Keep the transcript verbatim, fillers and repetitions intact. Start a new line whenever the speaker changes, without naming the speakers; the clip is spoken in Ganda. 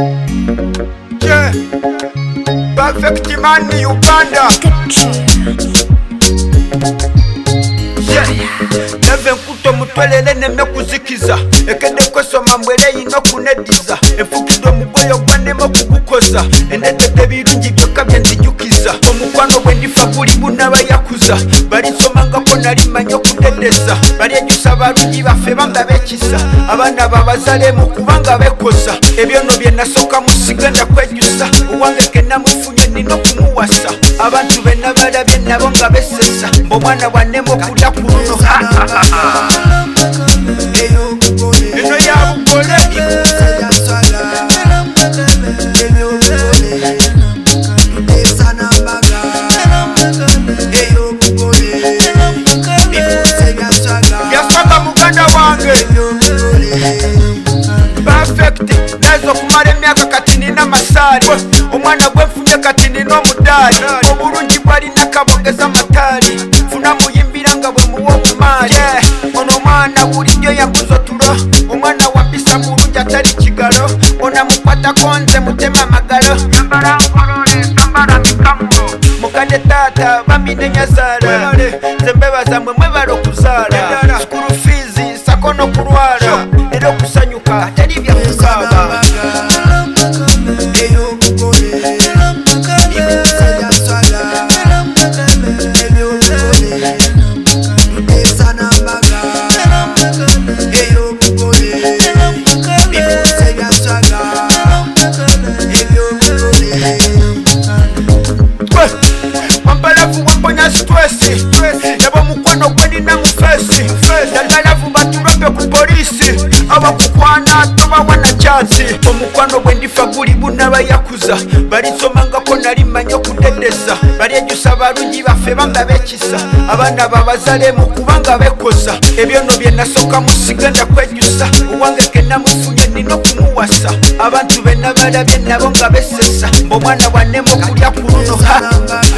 Yeah, perfect man in Uganda. Yeah, neve nkuto mutwelele neme kuzikiza ekede kwesoma mbwele ino kunediza enfukido mugweyo gwanemo kukukoza endedede birungi byokka byenzijukiza omukwano gwe ndifa guli bunabayakuza balinsomangako nali manyi okudedeza balyejusa balungi baffe banga bekisa abaana babazalemu kubanga bekosa ebyono bye nasooka musigenda kwejusa owange kenamufunye nina okumuwasa abantu benna balabye nabo nga besesa omwana bwannema okulya ku luno eno yabukole yaswaga muganda wange perfect nazo kumala emyaka kati nina masaali omwana gwenfunye kati nina omudaali obulungi bwalina kabongeza mataali funa muyimbira nga bwe muwa obumaali ono omwana bulijjo yakuza otulo omwana wampisa bulungi atali kigalo ona mukwatako nze mutema amagalo yambala nkolole tambala mikamulo mukadde taata bamine nyazaala nze mbebaza mwe mwebala okuzaala skulu fiizi sako n'okulwala era okusanyuka teri byakukaaba wampalavu wamponya stresi ebo mukwano gwenina mufesi dagalavu batulope ku polisi abakukwana tobawana chansi omukwano gwendifa guli bunabayakuza balinsomangako nali manyi okudedeza balyejusa balungi baffe banga bekisa abaana babazalemu kubanga bekosa ebyono bye nasooka musigenda kwejusa owange kenamufunye nina okumuwasa abantu benna balabye nabo nga besesa omwana bwannema okulya ku luno